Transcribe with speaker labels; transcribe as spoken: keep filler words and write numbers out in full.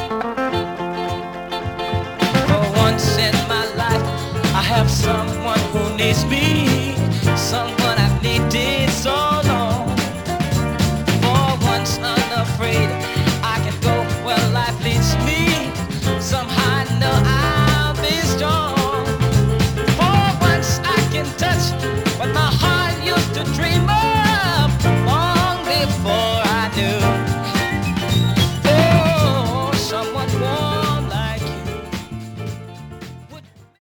Speaker 1: For once in my life, I have someone who needs me, someone